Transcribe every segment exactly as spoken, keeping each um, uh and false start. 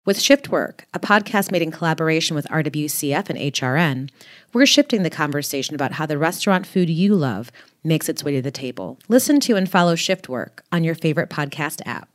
With Shift Work, a podcast made in collaboration with R W C F and H R N, we're shifting the conversation about how the restaurant food you love makes its way to the table. Listen to and follow Shift Work on your favorite podcast app.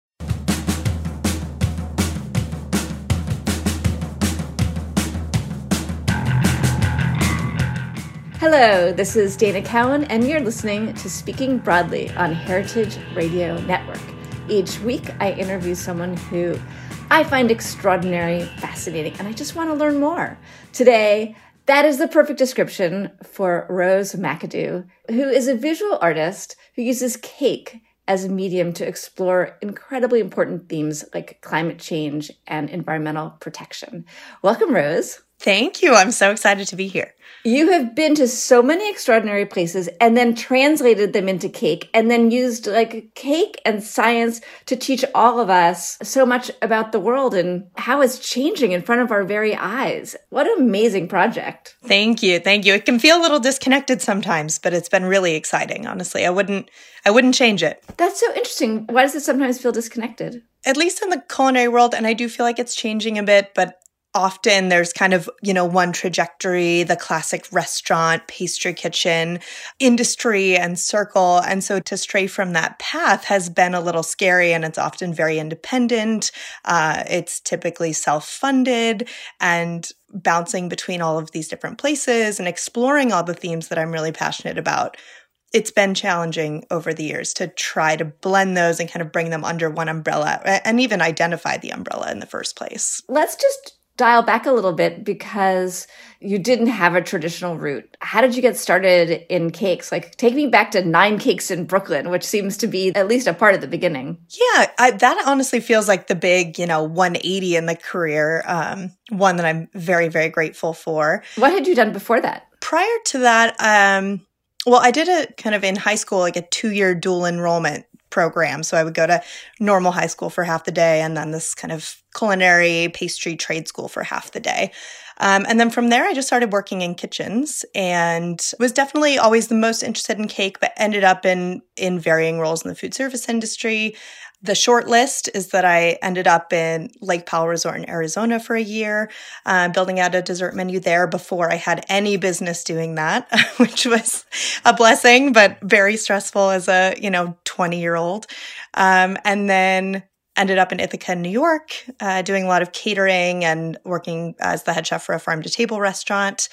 Hello, this is Dana Cowan, and you're listening to Speaking Broadly on Heritage Radio Network. Each week, I interview someone who I find extraordinary, fascinating, and I just want to learn more. Today, that is the perfect description for Rose McAdoo, who is a visual artist who uses cake as a medium to explore incredibly important themes like climate change and environmental protection. Welcome, Rose. Thank you. I'm so excited to be here. You have been to so many extraordinary places and then translated them into cake and then used like cake and science to teach all of us so much about the world and how it's changing in front of our very eyes. What an amazing project. Thank you. Thank you. It can feel a little disconnected sometimes, but it's been really exciting. Honestly, I wouldn't, I wouldn't change it. That's so interesting. Why does it sometimes feel disconnected? At least in the culinary world. And I do feel like it's changing a bit, but often there's kind of, you know, one trajectory, the classic restaurant, pastry kitchen, industry and circle. And so to stray from that path has been a little scary, and it's often very independent. Uh, it's typically self-funded, and bouncing between all of these different places and exploring all the themes that I'm really passionate about. It's been challenging over the years to try to blend those and kind of bring them under one umbrella and even identify the umbrella in the first place. Let's just dial back a little bit, because you didn't have a traditional route. How did you get started in cakes? Like, take me back to Nine Cakes in Brooklyn, which seems to be at least a part of the beginning. Yeah, I, that honestly feels like the big, you know, one eighty in the career, um, one that I'm very, very grateful for. What had you done before that? Prior to that, um, well, I did a kind of in high school, like a two-year dual enrollment program. So I would go to normal high school for half the day and then this kind of culinary pastry trade school for half the day. Um, and then from there, I just started working in kitchens and was definitely always the most interested in cake, but ended up in in varying roles in the food service industry. The short list is that I ended up in Lake Powell Resort in Arizona for a year, uh, building out a dessert menu there before I had any business doing that, which was a blessing, but very stressful as a, you know, twenty-year-old. Um, and then ended up in Ithaca, New York, uh, doing a lot of catering and working as the head chef for a farm-to-table restaurant,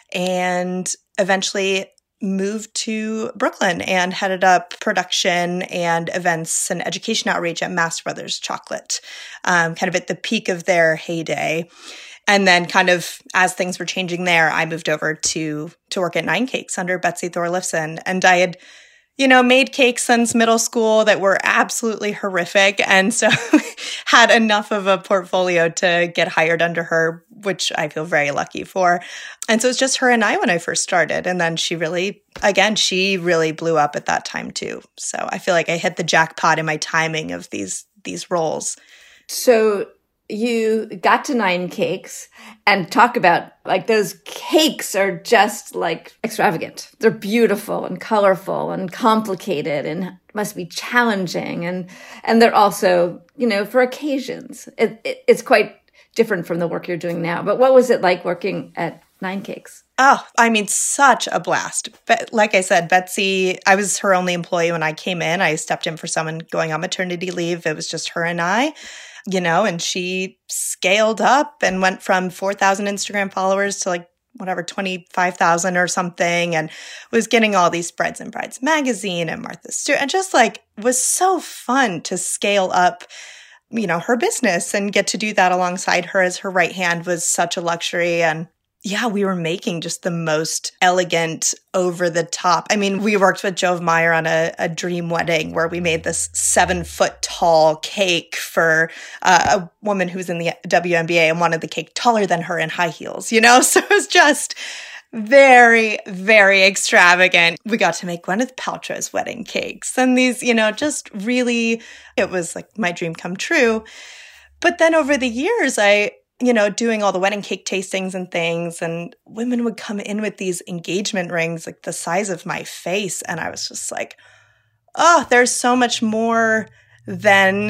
and eventually moved to Brooklyn and headed up production and events and education outreach at Master Brothers Chocolate, um, kind of at the peak of their heyday. And then kind of as things were changing there, I moved over to to work at Nine Cakes under Betsy Thorlifson. And I had, you know, made cakes since middle school that were absolutely horrific. And so had enough of a portfolio to get hired under her, which I feel very lucky for. And so it's just her and I when I first started. And then she really, again, she really blew up at that time too. So I feel like I hit the jackpot in my timing of these these roles. So you got to Nine Cakes, and talk about, like, those cakes are just like extravagant. They're beautiful and colorful and complicated and must be challenging. And, and they're also, you know, for occasions. It, it, it's quite different from the work you're doing now. But what was it like working at Nine Cakes? Oh, I mean, such a blast. But like I said, Betsy, I was her only employee when I came in. I stepped in for someone going on maternity leave. It was just her and I. You know, and she scaled up and went from four thousand Instagram followers to like whatever, twenty-five thousand or something, and was getting all these Breads and Brides magazine and Martha Stewart, and just like was so fun to scale up, you know, her business and get to do that alongside her as her right hand was such a luxury. And yeah, we were making just the most elegant, over the top. I mean, we worked with Jove Meyer on a, a dream wedding where we made this seven foot tall cake for uh, a woman who was in the W N B A and wanted the cake taller than her in high heels, you know? So it was just very, very extravagant. We got to make Gwyneth Paltrow's wedding cakes and these, you know, just really, it was like my dream come true. But then over the years, I, you know, doing all the wedding cake tastings and things, and women would come in with these engagement rings like the size of my face. And I was just like, oh, there's so much more than,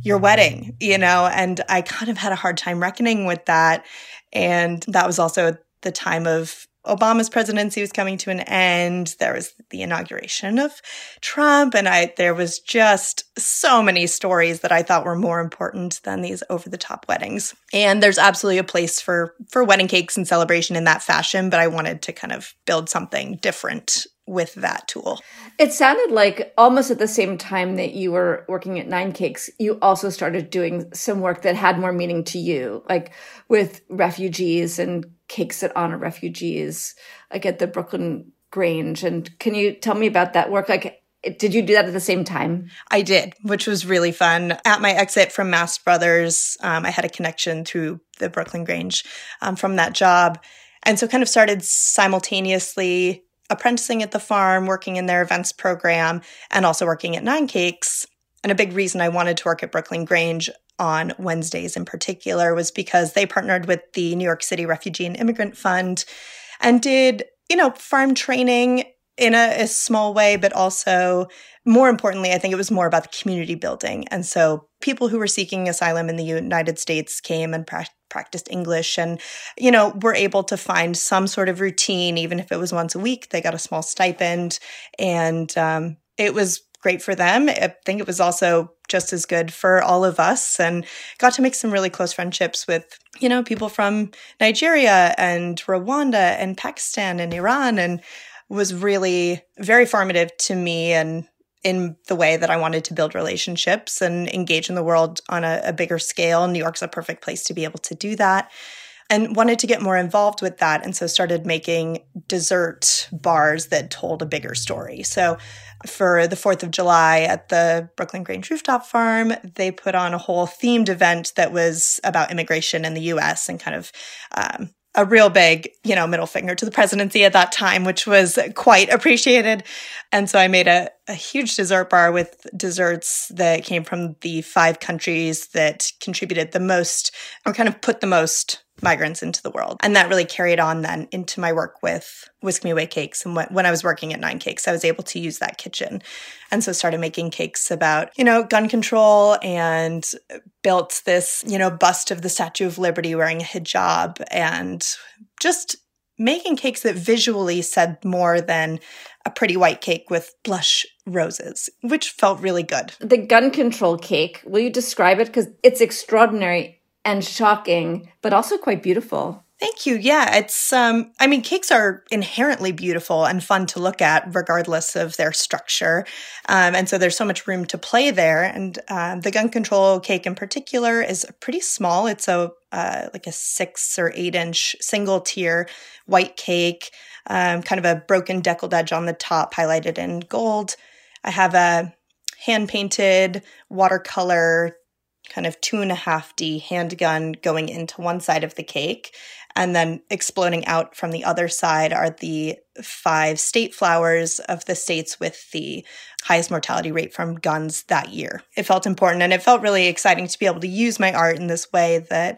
your wedding, you know, and I kind of had a hard time reckoning with that. And that was also the time of Obama's presidency was coming to an end. There was the inauguration of Trump, and I there was just so many stories that I thought were more important than these over-the-top weddings. And there's absolutely a place for for wedding cakes and celebration in that fashion, but I wanted to kind of build something different with that tool. It sounded like almost at the same time that you were working at Nine Cakes, you also started doing some work that had more meaning to you, like with refugees and cakes that honor refugees, like at the Brooklyn Grange. And can you tell me about that work? Like, did you do that at the same time? I did, which was really fun. At my exit from Mast Brothers, um, I had a connection through the Brooklyn Grange um, from that job. And so kind of started simultaneously apprenticing at the farm, working in their events program, and also working at Nine Cakes. And a big reason I wanted to work at Brooklyn Grange on Wednesdays in particular was because they partnered with the New York City Refugee and Immigrant Fund and did, you know, farm training in a, a small way, but also more importantly, I think it was more about the community building. And so people who were seeking asylum in the United States came and pra- practiced English and, you know, were able to find some sort of routine, even if it was once a week. They got a small stipend, and um, it was great for them. I think it was also just as good for all of us, and got to make some really close friendships with, you know, people from Nigeria and Rwanda and Pakistan and Iran, and was really very formative to me and in the way that I wanted to build relationships and engage in the world on a, a bigger scale. New York's a perfect place to be able to do that, and wanted to get more involved with that. And so started making dessert bars that told a bigger story. So for the fourth of July at the Brooklyn Grange Rooftop Farm, they put on a whole themed event that was about immigration in the U S and kind of um, a real big, you know, middle finger to the presidency at that time, which was quite appreciated. And so I made a, a huge dessert bar with desserts that came from the five countries that contributed the most, or kind of put the most migrants into the world. And that really carried on then into my work with Whisk Me Away Cakes. And when I was working at Nine Cakes, I was able to use that kitchen. And so started making cakes about, you know, gun control, and built this, you know, bust of the Statue of Liberty wearing a hijab, and just making cakes that visually said more than a pretty white cake with blush roses, which felt really good. The gun control cake, will you describe it? Because it's extraordinary and shocking, but also quite beautiful. Thank you. Yeah, it's, um, I mean, cakes are inherently beautiful and fun to look at regardless of their structure. Um, and so there's so much room to play there. And uh, the gun control cake in particular is pretty small. It's a uh, like a six or eight inch single tier white cake, um, kind of a broken deckled edge on the top, highlighted in gold. I have a hand painted watercolor kind of two and a half D handgun going into one side of the cake. And then exploding out from the other side are the five state flowers of the states with the highest mortality rate from guns that year. It felt important, and it felt really exciting to be able to use my art in this way that,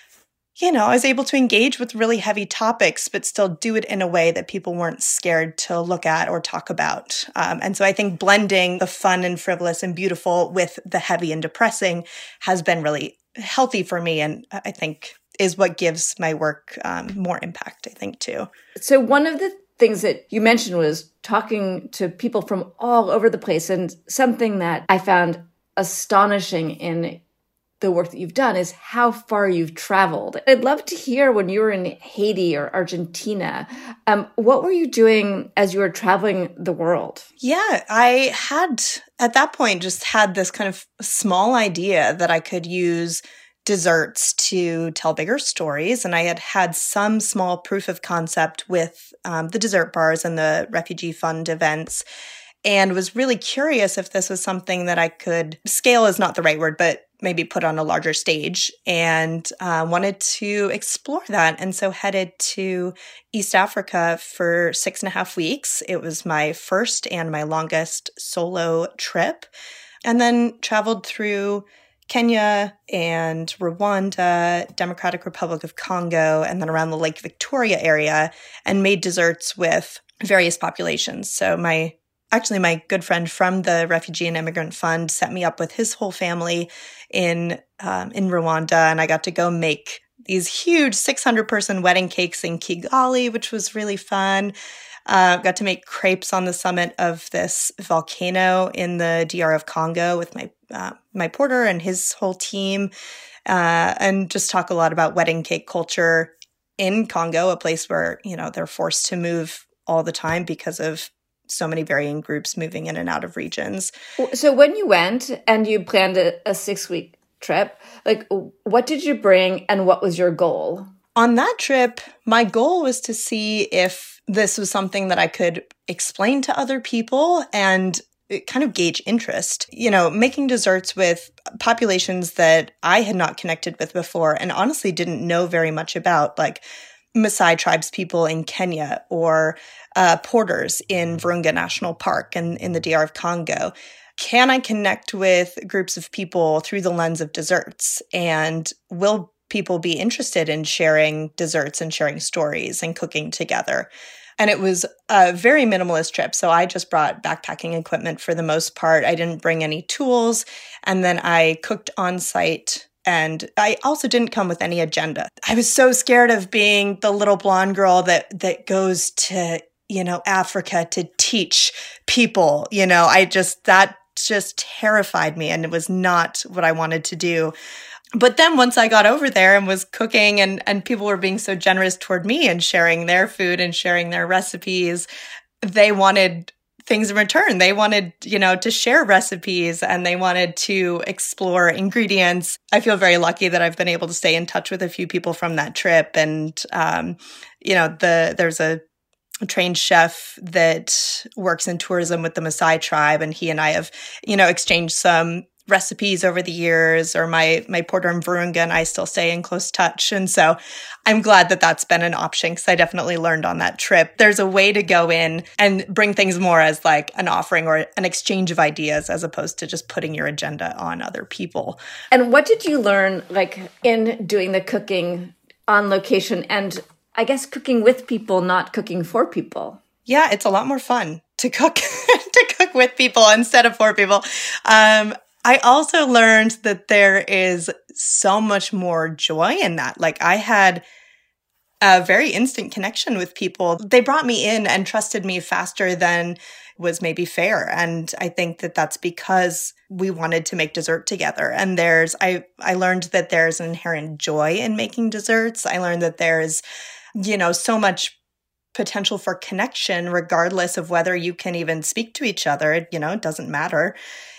you know, I was able to engage with really heavy topics, but still do it in a way that people weren't scared to look at or talk about. Um, and so I think blending the fun and frivolous and beautiful with the heavy and depressing has been really healthy for me, and I think is what gives my work um, more impact, I think, too. So one of the things that you mentioned was talking to people from all over the place, and something that I found astonishing in the work that you've done is how far you've traveled. I'd love to hear when you were in Haiti or Argentina, um, what were you doing as you were traveling the world? Yeah, I had, at that point, just had this kind of small idea that I could use desserts to tell bigger stories. And I had had some small proof of concept with um, the dessert bars and the Refugee Fund events, and was really curious if this was something that I could scale is not the right word, but maybe put on a larger stage, and uh, wanted to explore that. And so headed to East Africa for six and a half weeks. It was my first and my longest solo trip, and then traveled through Kenya and Rwanda, Democratic Republic of Congo, and then around the Lake Victoria area, and made desserts with various populations. So my actually my good friend from the Refugee and Immigrant Fund set me up with his whole family in um, in Rwanda, and I got to go make these huge six hundred person wedding cakes in Kigali, which was really fun. Uh, got to make crepes on the summit of this volcano in the D R of Congo with my uh, my porter and his whole team, uh, and just talk a lot about wedding cake culture in Congo, a place where, you know, they're forced to move all the time because of so many varying groups moving in and out of regions. So when you went and you planned a, a six-week trip, like, what did you bring and what was your goal? On that trip, my goal was to see if this was something that I could explain to other people and kind of gauge interest. You know, making desserts with populations that I had not connected with before and honestly didn't know very much about, like Maasai tribes people in Kenya or uh, porters in Virunga National Park and in the D R of Congo. Can I connect with groups of people through the lens of desserts? And will people be interested in sharing desserts and sharing stories and cooking together? And it was a very minimalist trip. So I just brought backpacking equipment for the most part. I didn't bring any tools. And then I cooked on site. And I also didn't come with any agenda. I was so scared of being the little blonde girl that that goes to, you know, Africa to teach people. You know, I just, that just terrified me. And it was not what I wanted to do. But then once I got over there and was cooking and, and people were being so generous toward me and sharing their food and sharing their recipes, they wanted things in return. They wanted, you know, to share recipes and they wanted to explore ingredients. I feel very lucky that I've been able to stay in touch with a few people from that trip. And, um, you know, the there's a trained chef that works in tourism with the Maasai tribe, and he and I have, you know, exchanged some recipes over the years, or my my porter in Virunga and I still stay in close touch. And so I'm glad that that's been an option, because I definitely learned on that trip. There's a way to go in and bring things more as like an offering or an exchange of ideas, as opposed to just putting your agenda on other people. And what did you learn, like, in doing the cooking on location, and I guess cooking with people, not cooking for people? Yeah, it's a lot more fun to cook to cook with people instead of for people. Um, I also learned that there is so much more joy in that. Like, I had a very instant connection with people. They brought me in and trusted me faster than was maybe fair. And I think that that's because we wanted to make dessert together. And there's, I, I learned that there's an inherent joy in making desserts. I learned that there's, you know, so much potential for connection, regardless of whether you can even speak to each other. You know, it doesn't matter.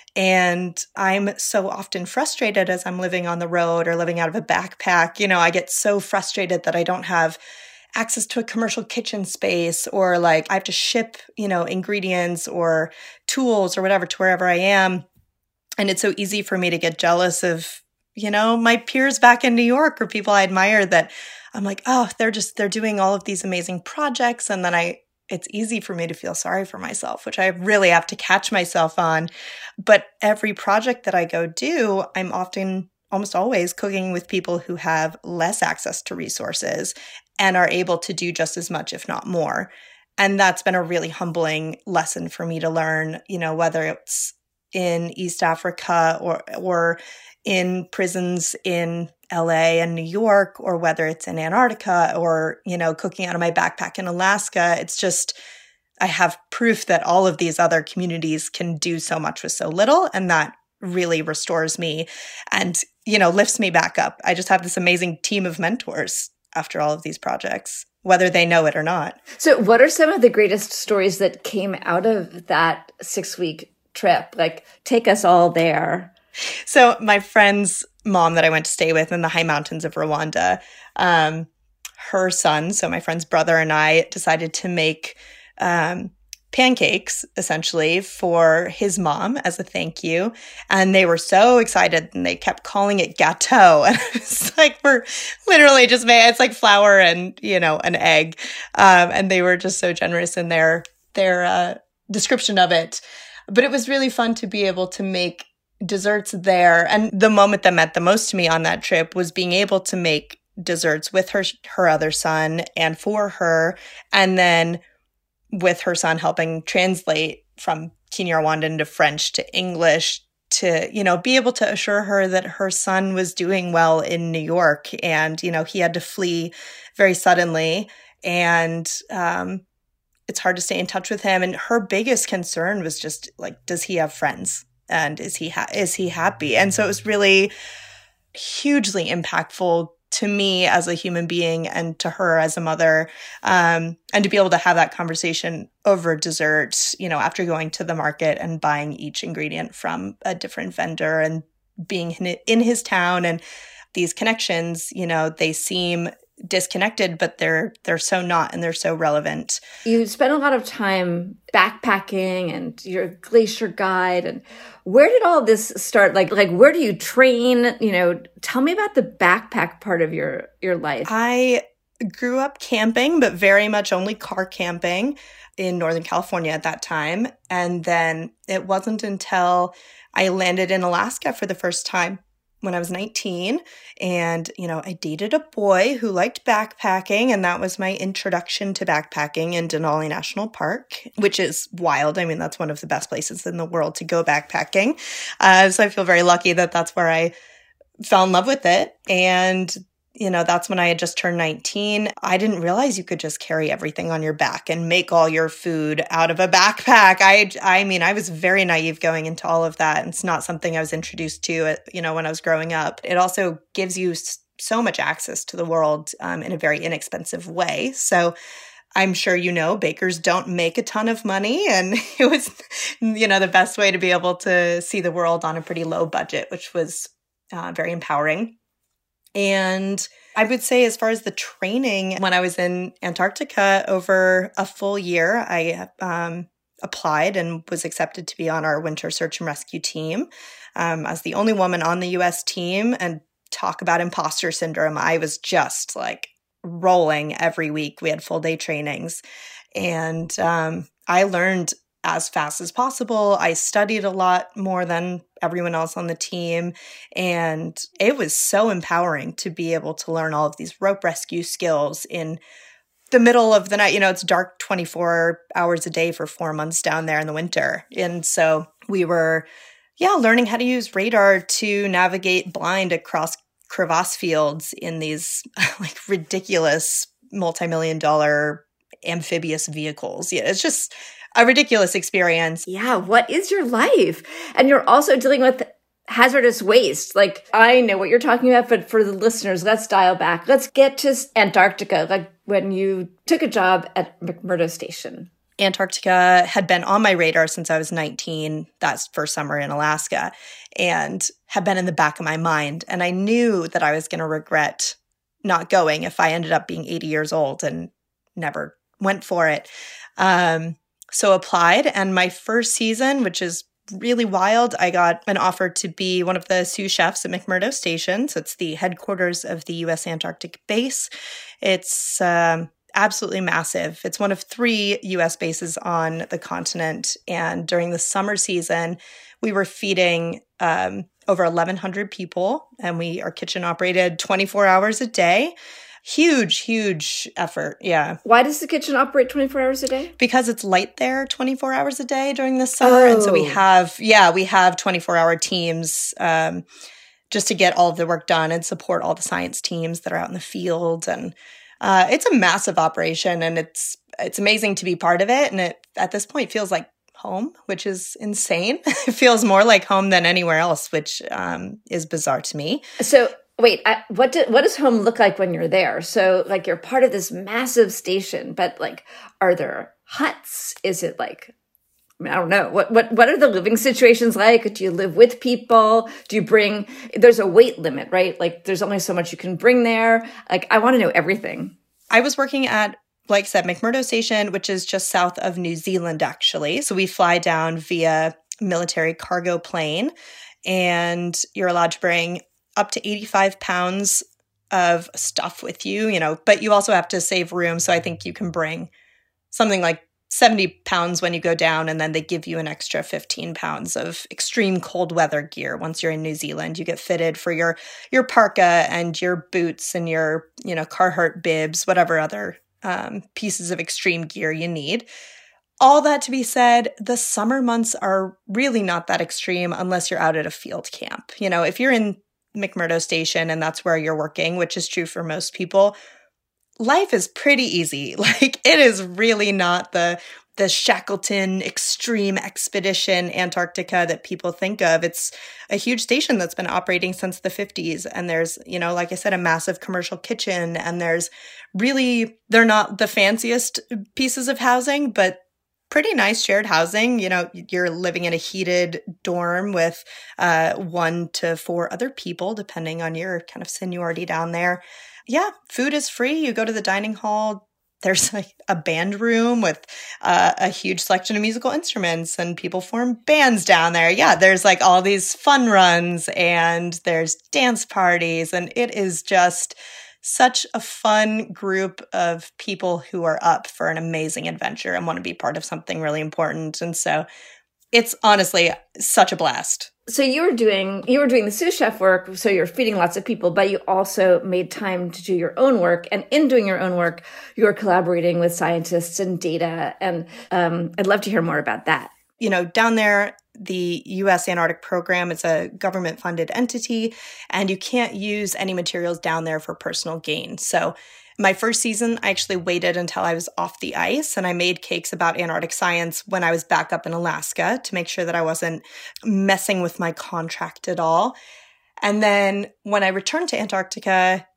And I'm so often frustrated as I'm living on the road or living out of a backpack. You know, I get so frustrated that I don't have access to a commercial kitchen space, or like I have to ship, you know, ingredients or tools or whatever to wherever I am. And it's so easy for me to get jealous of, you know, my peers back in New York or people I admire, that I'm like, oh, they're just, they're doing all of these amazing projects. And then I, it's easy for me to feel sorry for myself, which I really have to catch myself on. But every project that I go do, I'm often, almost always cooking with people who have less access to resources and are able to do just as much, if not more. And that's been a really humbling lesson for me to learn, you know, whether it's in East Africa or, or in prisons in L A and New York, or whether it's in Antarctica, or, you know, cooking out of my backpack in Alaska. It's just, I have proof that all of these other communities can do so much with so little. And that really restores me and, you know, lifts me back up. I just have this amazing team of mentors after all of these projects, whether they know it or not. So what are some of the greatest stories that came out of that six-week trip? Like, take us all there. So my friend's mom that I went to stay with in the high mountains of Rwanda, um, her son, so my friend's brother, and I decided to make um, pancakes, essentially, for his mom as a thank you. And they were so excited, and they kept calling it gâteau. And it's like, we're literally just made, it's like flour and, you know, an egg. Um, and they were just so generous in their, their uh, description of it. But it was really fun to be able to make desserts there. And the moment that meant the most to me on that trip was being able to make desserts with her her other son and for her, and then with her son helping translate from Kinyarwanda to French to English to, you know, be able to assure her that her son was doing well in New York. And, you know, he had to flee very suddenly. And um, it's hard to stay in touch with him. And her biggest concern was just like, does he have friends? And is he ha- is he happy? And so it was really hugely impactful to me as a human being and to her as a mother, um, and to be able to have that conversation over dessert, you know, after going to the market and buying each ingredient from a different vendor and being in his town. And these connections, you know, they seem disconnected, but they're they're so not, and they're so relevant. You spent a lot of time backpacking and your glacier guide. And where did all this start? Like, like where do you train? You know, tell me about the backpack part of your your life. I grew up camping, but very much only car camping in Northern California at that time. And then it wasn't until I landed in Alaska for the first time when I was nineteen. And, you know, I dated a boy who liked backpacking, and that was my introduction to backpacking in Denali National Park, which is wild. I mean, that's one of the best places in the world to go backpacking. Uh, so I feel very lucky that that's where I fell in love with it. And you know, that's when I had just turned nineteen. I didn't realize you could just carry everything on your back and make all your food out of a backpack. I, I mean, I was very naive going into all of that. And it's not something I was introduced to, you know, when I was growing up. It also gives you so much access to the world um, in a very inexpensive way. So I'm sure you know, bakers don't make a ton of money. And it was, you know, the best way to be able to see the world on a pretty low budget, which was uh, very empowering. And I would say as far as the training, when I was in Antarctica over a full year, I um, applied and was accepted to be on our winter search and rescue team um, as the only woman on the U S team. And talk about imposter syndrome. I was just like rolling every week. We had full day trainings. And um, I learned as fast as possible. I studied a lot more than everyone else on the team. And it was so empowering to be able to learn all of these rope rescue skills in the middle of the night. You know, it's dark twenty-four hours a day for four months down there in the winter. And so we were, yeah, learning how to use radar to navigate blind across crevasse fields in these like ridiculous multi-million dollar amphibious vehicles. Yeah, it's just a ridiculous experience. Yeah, what is your life? And you're also dealing with hazardous waste. Like, I know what you're talking about, but for the listeners, let's dial back. Let's get to Antarctica, like when you took a job at McMurdo Station. Antarctica had been on my radar since I was nineteen, that first summer in Alaska, and had been in the back of my mind. And I knew that I was going to regret not going if I ended up being eighty years old and never went for it. Um, So applied, and my first season, which is really wild, I got an offer to be one of the sous chefs at McMurdo Station. So it's the headquarters of the U S Antarctic base. It's um, absolutely massive. It's one of three U S bases on the continent. And during the summer season, we were feeding um, over eleven hundred people, and we are kitchen operated twenty-four hours a day. Huge, huge effort. Yeah. Why does the kitchen operate twenty-four hours a day? Because it's light there twenty-four hours a day during the summer. Oh. And so we have, yeah, we have twenty-four hour teams um, just to get all of the work done and support all the science teams that are out in the field. And uh, it's a massive operation, and it's it's amazing to be part of it. And it, at this point, feels like home, which is insane. It feels more like home than anywhere else, which um, is bizarre to me. So wait, I, what do, what does home look like when you're there? So like you're part of this massive station, but like, are there huts? Is it like, I mean, I don't know. What, what, what are the living situations like? Do you live with people? Do you bring, there's a weight limit, right? Like there's only so much you can bring there. Like, I want to know everything. I was working at, like I said, McMurdo Station, which is just south of New Zealand, actually. So we fly down via military cargo plane, and you're allowed to bring up to eighty-five pounds of stuff with you, you know, but you also have to save room. So I think you can bring something like seventy pounds when you go down, and then they give you an extra fifteen pounds of extreme cold weather gear. Once you're in New Zealand, you get fitted for your, your parka and your boots and your, you know, Carhartt bibs, whatever other um, pieces of extreme gear you need. All that to be said, the summer months are really not that extreme unless you're out at a field camp. You know, if you're in McMurdo Station and that's where you're working, which is true for most people, life is pretty easy. Like, it is really not the the Shackleton extreme expedition Antarctica that people think of. It's a huge station that's been operating since the fifties. And there's, you know, like I said, a massive commercial kitchen. And there's really, they're not the fanciest pieces of housing, but pretty nice shared housing. You know, you're living in a heated dorm with uh, one to four other people, depending on your kind of seniority down there. Yeah, food is free. You go to the dining hall. There's like a band room with uh, a huge selection of musical instruments, and people form bands down there. Yeah, there's like all these fun runs and there's dance parties, and it is just such a fun group of people who are up for an amazing adventure and want to be part of something really important. And so it's honestly such a blast. So you were doing you were doing the sous chef work, so you're feeding lots of people, but you also made time to do your own work. And in doing your own work, you were collaborating with scientists and data. And um, I'd love to hear more about that. You know, down there, the U S Antarctic Program is a government-funded entity, and you can't use any materials down there for personal gain. So my first season, I actually waited until I was off the ice, and I made cakes about Antarctic science when I was back up in Alaska to make sure that I wasn't messing with my contract at all. And then when I returned to Antarctica,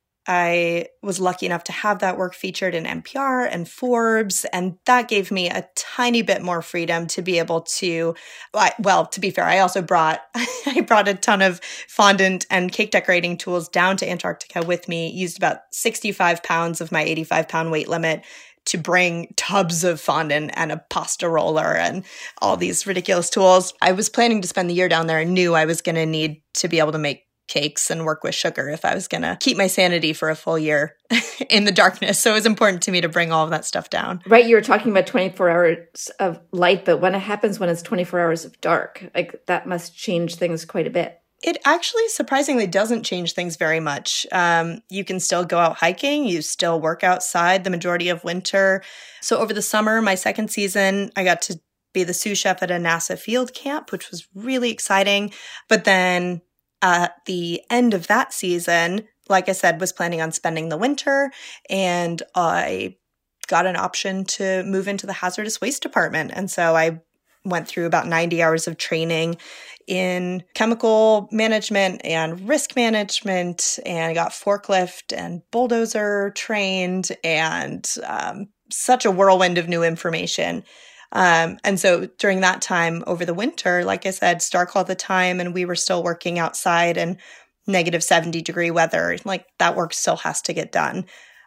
I was lucky enough to have that work featured in N P R and Forbes, and that gave me a tiny bit more freedom to be able to, well, to be fair, I also brought, I brought a ton of fondant and cake decorating tools down to Antarctica with me, used about sixty-five pounds of my eighty-five pound weight limit to bring tubs of fondant and a pasta roller and all these ridiculous tools. I was planning to spend the year down there and knew I was going to need to be able to make cakes and work with sugar if I was going to keep my sanity for a full year in the darkness. So it was important to me to bring all of that stuff down. Right. You were talking about twenty-four hours of light, but when it happens when it's twenty-four hours of dark, like that must change things quite a bit. It actually surprisingly doesn't change things very much. Um, you can still go out hiking. You still work outside the majority of winter. So over the summer, my second season, I got to be the sous chef at a NASA field camp, which was really exciting. But then at the end of that season, like I said, was planning on spending the winter, and I got an option to move into the hazardous waste department. And so I went through about ninety hours of training in chemical management and risk management, and I got forklift and bulldozer trained, and um, such a whirlwind of new information. Um, and so during that time over the winter, like I said, Stark all the time, and we were still working outside in negative seventy degree weather. Like, that work still has to get done.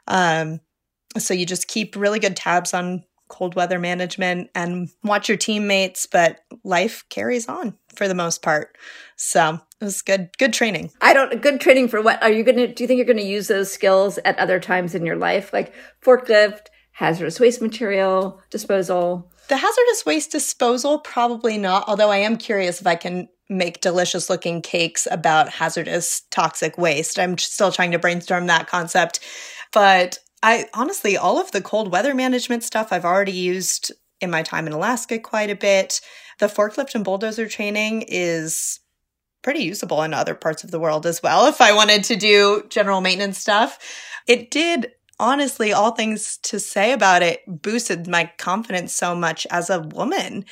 Um, so you just keep really good tabs on cold weather management and watch your teammates, but life carries on for the most part. So it was good, good training. I don't, good training for what? Are you going to, do you think you're going to use those skills at other times in your life? Like forklift, hazardous waste material disposal? The hazardous waste disposal, probably not, although I am curious if I can make delicious looking cakes about hazardous toxic waste. I'm still trying to brainstorm that concept. But I honestly, all of the cold weather management stuff I've already used in my time in Alaska quite a bit. The forklift and bulldozer training is pretty usable in other parts of the world as well. If I wanted to do general maintenance stuff, it did. Honestly, all things to say about it boosted my confidence so much as a woman.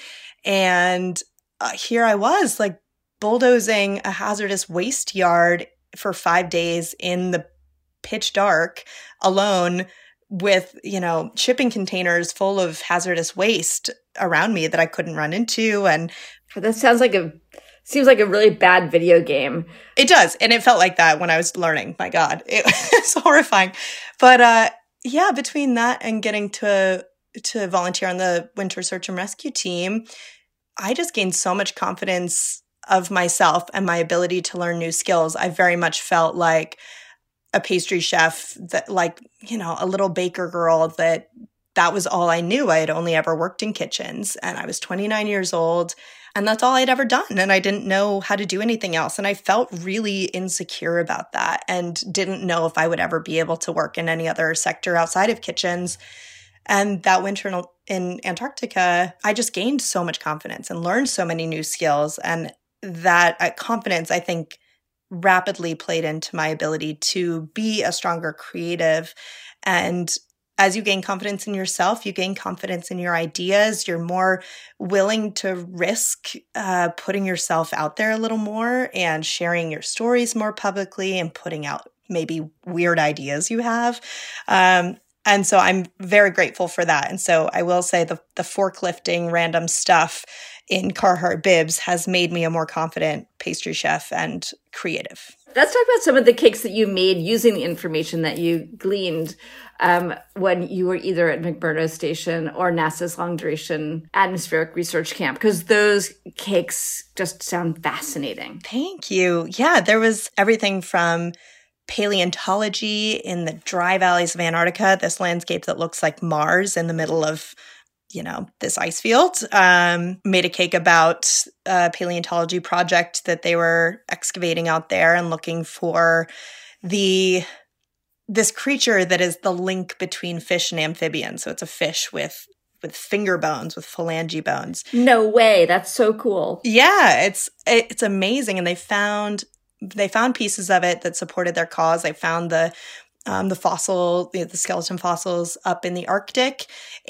And uh, here I was, like, bulldozing a hazardous waste yard for five days in the pitch dark alone with, you know, shipping containers full of hazardous waste around me that I couldn't run into. And that sounds like a Seems like a really bad video game. It does. And it felt like that when I was learning. My God, it was horrifying. But uh, yeah, between that and getting to to volunteer on the Winter Search and Rescue team, I just gained so much confidence of myself and my ability to learn new skills. I very much felt like a pastry chef, that, like, you know, a little baker girl, that that was all I knew. I had only ever worked in kitchens, and I was twenty-nine years old. And that's all I'd ever done. And I didn't know how to do anything else. And I felt really insecure about that and didn't know if I would ever be able to work in any other sector outside of kitchens. And that winter in Antarctica, I just gained so much confidence and learned so many new skills. And that uh, confidence, I think, rapidly played into my ability to be a stronger creative. And as you gain confidence in yourself, you gain confidence in your ideas. You're more willing to risk uh, putting yourself out there a little more and sharing your stories more publicly and putting out maybe weird ideas you have. Um, and so I'm very grateful for that. And so I will say the, the forklifting random stuff in Carhartt bibs has made me a more confident pastry chef and creative. Let's talk about some of the cakes that you made using the information that you gleaned um, when you were either at McMurdo Station or NASA's Long Duration Atmospheric Research Camp, because those cakes just sound fascinating. Thank you. Yeah, there was everything from paleontology in the dry valleys of Antarctica, this landscape that looks like Mars in the middle of, you know, this ice field. Um, made a cake about a paleontology project that they were excavating out there and looking for the this creature that is the link between fish and amphibians. So it's a fish with with finger bones, with phalange bones. No way. That's so cool. Yeah, it's it's amazing. And they found they found pieces of it that supported their cause. They found the um, the fossil, the, the skeleton fossils up in the Arctic,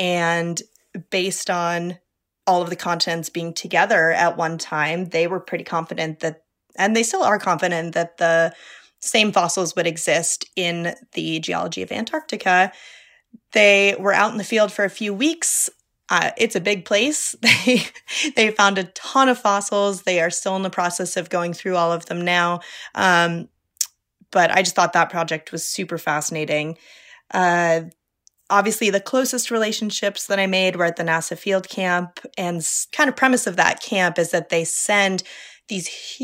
and based on all of the continents being together at one time, they were pretty confident that, and they still are confident that the same fossils would exist in the geology of Antarctica. They were out in the field for a few weeks. Uh, it's a big place. They they found a ton of fossils. They are still in the process of going through all of them now. Um, but I just thought that project was super fascinating. Uh, Obviously, the closest relationships that I made were at the NASA field camp, and kind of premise of that camp is that they send these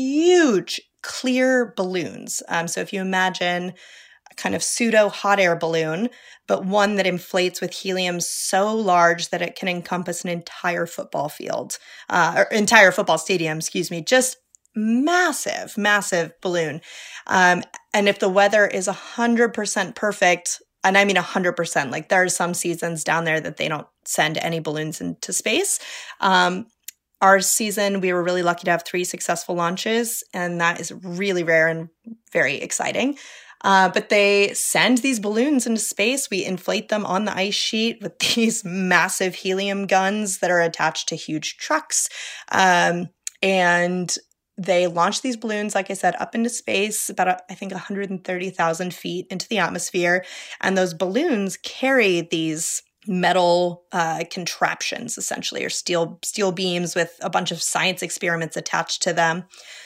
huge clear balloons. Um, so if you imagine a kind of pseudo hot air balloon, but one that inflates with helium so large that it can encompass an entire football field, uh, or entire football stadium, excuse me, just massive, massive balloon. Um, and if the weather is one hundred percent perfect, and I mean one hundred percent. Like there are some seasons down there that they don't send any balloons into space. Um, our season, we were really lucky to have three successful launches, and that is really rare and very exciting. Uh, but they send these balloons into space. We inflate them on the ice sheet with these massive helium guns that are attached to huge trucks. Um, and they launch these balloons, like I said, up into space, about, I think, one hundred thirty thousand feet into the atmosphere. And those balloons carry these metal uh, contraptions, essentially, or steel steel beams with a bunch of science experiments attached to them.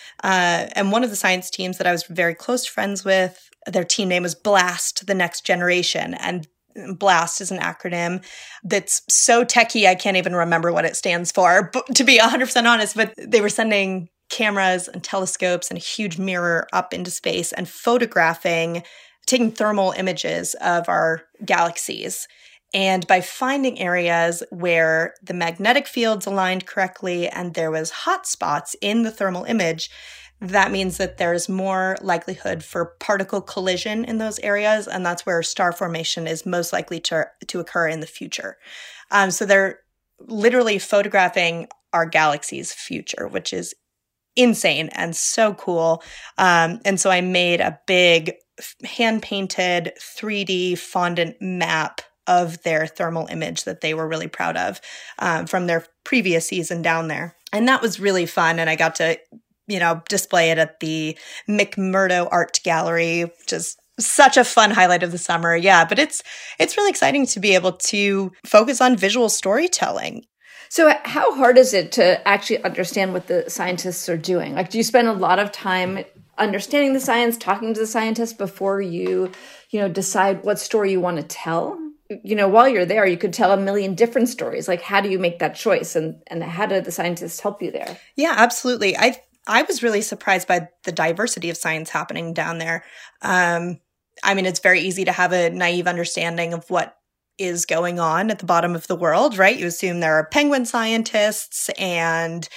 Uh, and one of the science teams that I was very close friends with, their team name was BLAST, the Next Generation. And BLAST is an acronym that's so techie, I can't even remember what it stands for, but to be one hundred percent honest. But they were sending cameras and telescopes and a huge mirror up into space and photographing, taking thermal images of our galaxies. And by finding areas where the magnetic fields aligned correctly and there was hot spots in the thermal image, that means that there's more likelihood for particle collision in those areas, and that's where star formation is most likely to, to occur in the future. Um, so they're literally photographing our galaxy's future, which is insane and so cool. Um, and so I made a big hand-painted three D fondant map of their thermal image that they were really proud of um, from their previous season down there. And that was really fun. And I got to, you know, display it at the McMurdo Art Gallery, which is such a fun highlight of the summer. Yeah, but it's it's really exciting to be able to focus on visual storytelling. So how hard is it to actually understand what the scientists are doing? Like, do you spend a lot of time understanding the science, talking to the scientists before you, you know, decide what story you want to tell? You know, while you're there, you could tell a million different stories. Like, how do you make that choice? And, and how do the scientists help you there? Yeah, absolutely. I I was really surprised by the diversity of science happening down there. Um, I mean, it's very easy to have a naive understanding of what is going on at the bottom of the world, right? You assume there are penguin scientists and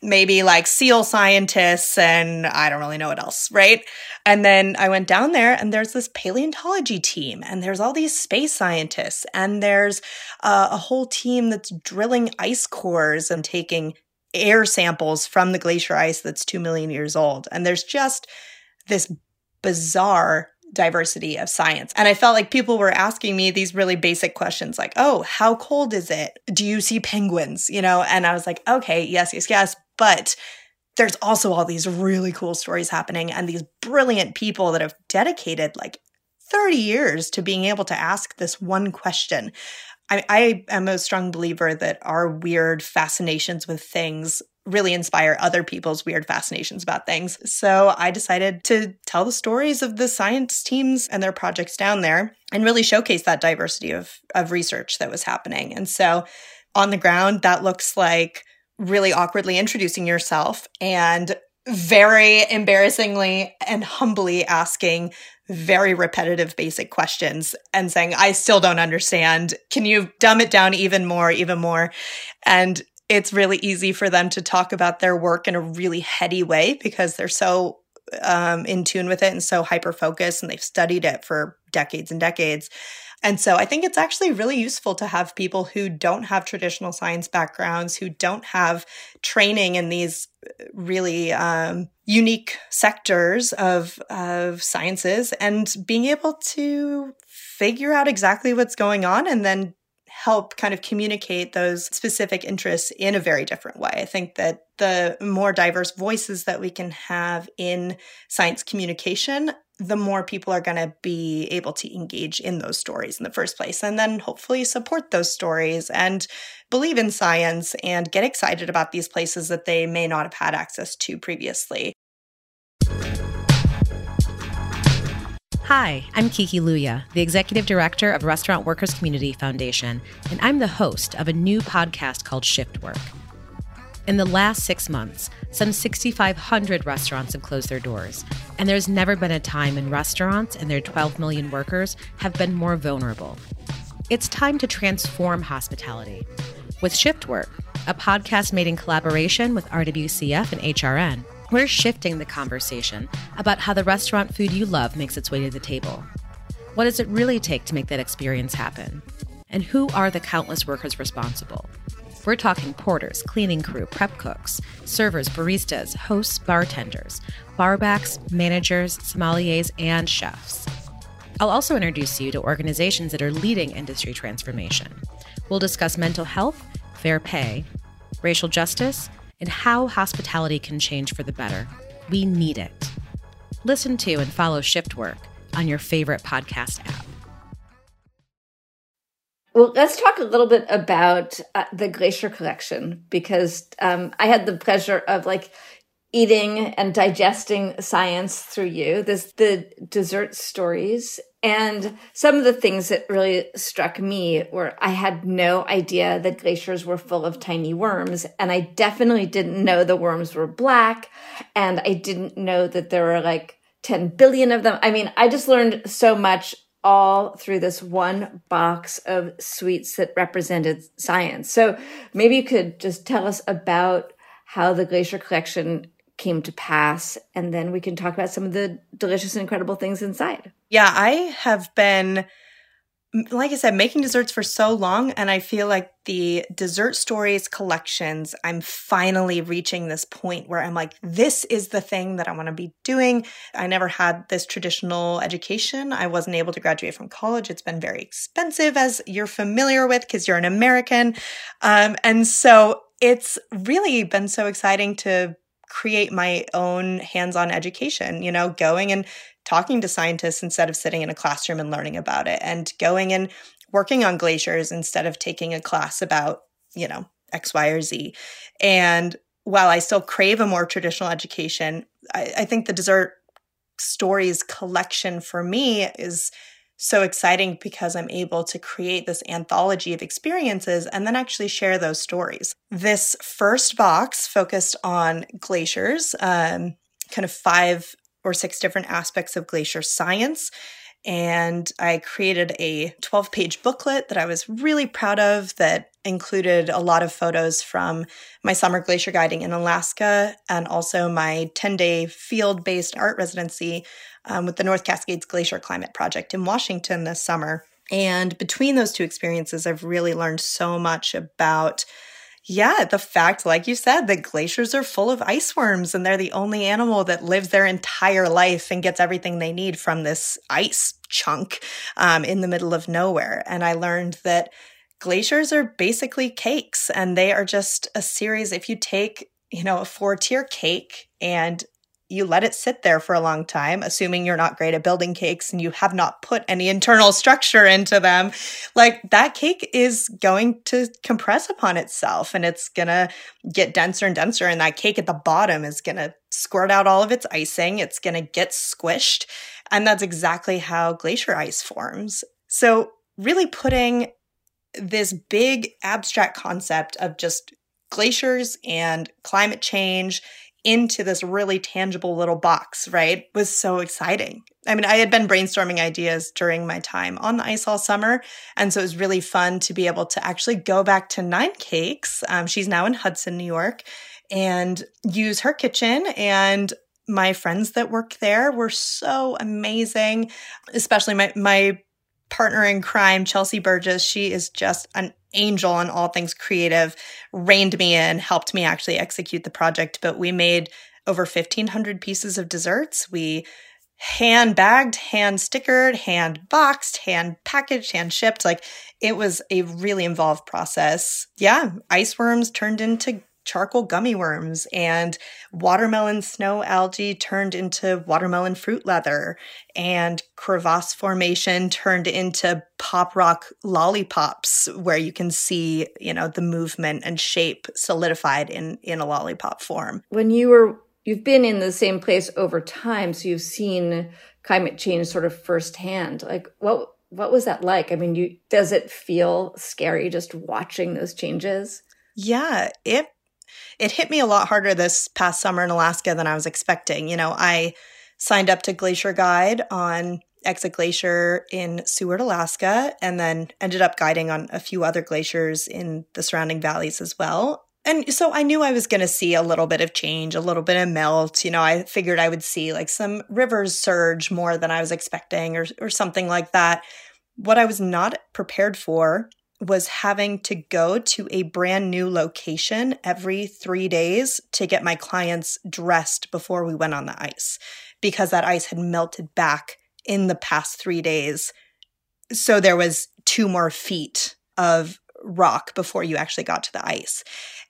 maybe like seal scientists, and I don't really know what else, right? And then I went down there and there's this paleontology team and there's all these space scientists and there's uh, a whole team that's drilling ice cores and taking air samples from the glacier ice that's two million years old. And there's just this bizarre diversity of science. And I felt like people were asking me these really basic questions like, oh, how cold is it? Do you see penguins? You know, and I was like, okay, yes, yes, yes. But there's also all these really cool stories happening and these brilliant people that have dedicated like thirty years to being able to ask this one question. I, I am a strong believer that our weird fascinations with things really inspire other people's weird fascinations about things. So I decided to tell the stories of the science teams and their projects down there and really showcase that diversity of, of research that was happening. And so on the ground, that looks like really awkwardly introducing yourself and very embarrassingly and humbly asking very repetitive basic questions and saying, I still don't understand. Can you dumb it down even more, even more? And it's really easy for them to talk about their work in a really heady way because they're so um, in tune with it and so hyper-focused and they've studied it for decades and decades. And so I think it's actually really useful to have people who don't have traditional science backgrounds, who don't have training in these really um, unique sectors of, of sciences and being able to figure out exactly what's going on and then help kind of communicate those specific interests in a very different way. I think that the more diverse voices that we can have in science communication, the more people are going to be able to engage in those stories in the first place, and then hopefully support those stories and believe in science and get excited about these places that they may not have had access to previously. Hi, I'm Kiki Luya, the Executive Director of Restaurant Workers Community Foundation, and I'm the host of a new podcast called Shift Work. In the last six months, some six thousand five hundred restaurants have closed their doors, and there's never been a time when restaurants and their twelve million workers have been more vulnerable. It's time to transform hospitality. With Shift Work, a podcast made in collaboration with R W C F and H R N, we're shifting the conversation about how the restaurant food you love makes its way to the table. What does it really take to make that experience happen? And who are the countless workers responsible? We're talking porters, cleaning crew, prep cooks, servers, baristas, hosts, bartenders, barbacks, managers, sommeliers, and chefs. I'll also introduce you to organizations that are leading industry transformation. We'll discuss mental health, fair pay, racial justice, and how hospitality can change for the better. We need it. Listen to and follow Shift Work on your favorite podcast app. Well, let's talk a little bit about uh, the Glacier Collection, because um, I had the pleasure of like eating and digesting science through you. This the dessert stories, and some of the things that really struck me were I had no idea that glaciers were full of tiny worms, and I definitely didn't know the worms were black, and I didn't know that there were like ten billion of them. I mean, I just learned so much all through this one box of sweets that represented science. So maybe you could just tell us about how the Glacier Collection came to pass, and then we can talk about some of the delicious and incredible things inside. Yeah, I have been, like I said, making desserts for so long, and I feel like the dessert stories collections, I'm finally reaching this point where I'm like, this is the thing that I want to be doing. I never had this traditional education. I wasn't able to graduate from college. It's been very expensive, as you're familiar with, because you're an American. Um, and so it's really been so exciting to create my own hands-on education, you know, going and talking to scientists instead of sitting in a classroom and learning about it, and going and working on glaciers instead of taking a class about, you know, X, Y, or Z. And while I still crave a more traditional education, I, I think the Dessert Stories collection for me is so exciting because I'm able to create this anthology of experiences and then actually share those stories. This first box focused on glaciers, um, kind of five or six different aspects of glacier science. And I created a twelve-page booklet that I was really proud of that included a lot of photos from my summer glacier guiding in Alaska and also my ten-day field-based art residency um, with the North Cascades Glacier Climate Project in Washington this summer. And between those two experiences, I've really learned so much about, yeah, the fact, like you said, that glaciers are full of ice worms and they're the only animal that lives their entire life and gets everything they need from this ice chunk um, in the middle of nowhere. And I learned that glaciers are basically cakes, and they are just a series. If you take, you know, a four-tier cake and you let it sit there for a long time, assuming you're not great at building cakes and you have not put any internal structure into them, like that cake is going to compress upon itself and it's going to get denser and denser. And that cake at the bottom is going to squirt out all of its icing. It's going to get squished. And that's exactly how glacier ice forms. So really putting this big abstract concept of just glaciers and climate change into this really tangible little box, right, was so exciting. I mean, I had been brainstorming ideas during my time on the ice all summer, and so it was really fun to be able to actually go back to Nine Cakes. Um, she's now in Hudson, New York, and use her kitchen. And my friends that work there were so amazing, especially my my partner in crime, Chelsea Burgess. She is just an angel on all things creative, reined me in, helped me actually execute the project. But we made over fifteen hundred pieces of desserts. We hand bagged, hand stickered, hand boxed, hand packaged, hand shipped. Like, it was a really involved process. Yeah, ice worms turned into charcoal gummy worms, and watermelon snow algae turned into watermelon fruit leather, and crevasse formation turned into pop rock lollipops where you can see, you know, the movement and shape solidified in, in a lollipop form. When you were, you've been in the same place over time, so you've seen climate change sort of firsthand. Like, what, what was that like? I mean, you, does it feel scary just watching those changes? Yeah, it It hit me a lot harder this past summer in Alaska than I was expecting. You know, I signed up to Glacier Guide on Exit Glacier in Seward, Alaska, and then ended up guiding on a few other glaciers in the surrounding valleys as well. And so I knew I was going to see a little bit of change, a little bit of melt. You know, I figured I would see like some rivers surge more than I was expecting, or or something like that. What I was not prepared for was having to go to a brand new location every three days to get my clients dressed before we went on the ice, because that ice had melted back in the past three days. So there was two more feet of rock before you actually got to the ice.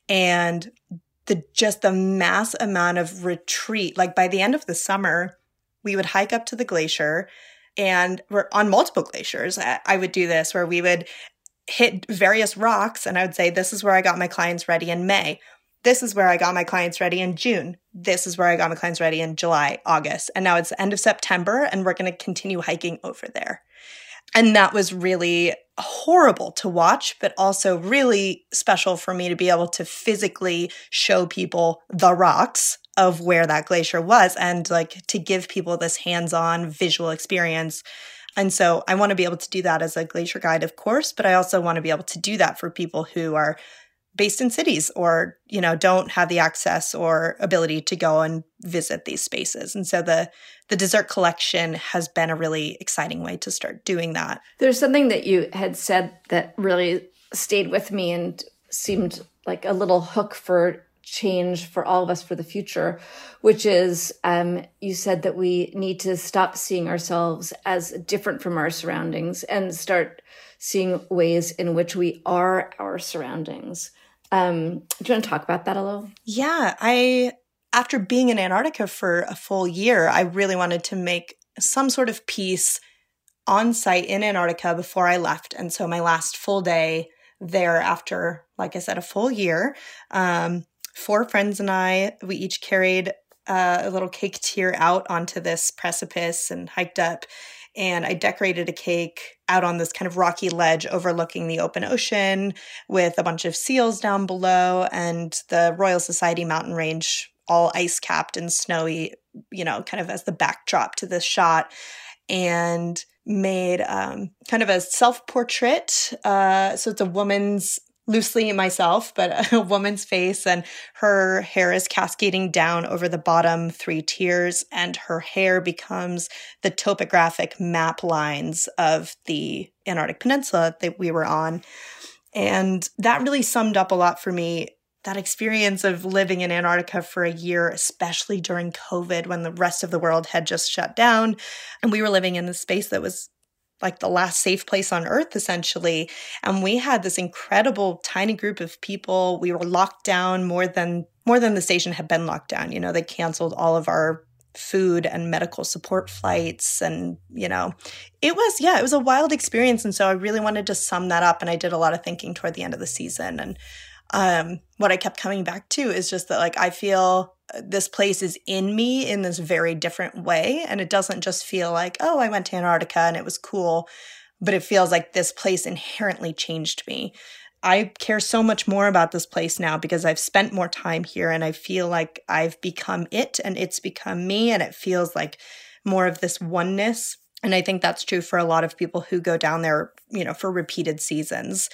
And the just the mass amount of retreat, like by the end of the summer, we would hike up to the glacier, and we're on multiple glaciers. I would do this where we would hit various rocks, and I would say, this is where I got my clients ready in May. This is where I got my clients ready in June. This is where I got my clients ready in July, August. And now it's the end of September, and we're going to continue hiking over there. And that was really horrible to watch, but also really special for me to be able to physically show people the rocks of where that glacier was, and like to give people this hands-on visual experience. And so I want to be able to do that as a glacier guide, of course, but I also want to be able to do that for people who are based in cities or, you know, don't have the access or ability to go and visit these spaces. And so the the dessert collection has been a really exciting way to start doing that. There's something that you had said that really stayed with me and seemed like a little hook for change for all of us for the future, which is um, you said that we need to stop seeing ourselves as different from our surroundings and start seeing ways in which we are our surroundings. Um, do you want to talk about that a little? Yeah, I, after being in Antarctica for a full year, I really wanted to make some sort of piece on site in Antarctica before I left. And so my last full day there after, like I said, a full year, um, four friends and I, we each carried uh, a little cake tier out onto this precipice and hiked up. And I decorated a cake out on this kind of rocky ledge overlooking the open ocean with a bunch of seals down below and the Royal Society mountain range, all ice-capped and snowy, you know, kind of as the backdrop to this shot. And made um, kind of a self-portrait. Uh, so it's a woman's, loosely myself, but a woman's face, and her hair is cascading down over the bottom three tiers, and her hair becomes the topographic map lines of the Antarctic Peninsula that we were on. And that really summed up a lot for me, that experience of living in Antarctica for a year, especially during COVID when the rest of the world had just shut down. And we were living in a space that was like the last safe place on Earth, essentially. And we had this incredible tiny group of people. We were locked down more than more than the station had been locked down. You know, they canceled all of our food and medical support flights. And, you know, it was, yeah, it was a wild experience. And so I really wanted to sum that up. And I did a lot of thinking toward the end of the season. And um, what I kept coming back to is just that, like, I feel this place is in me in this very different way. And it doesn't just feel like, oh, I went to Antarctica and it was cool, but it feels like this place inherently changed me. I care so much more about this place now because I've spent more time here, and I feel like I've become it and it's become me, and it feels like more of this oneness. And I think that's true for a lot of people who go down there, you know, for repeated seasons.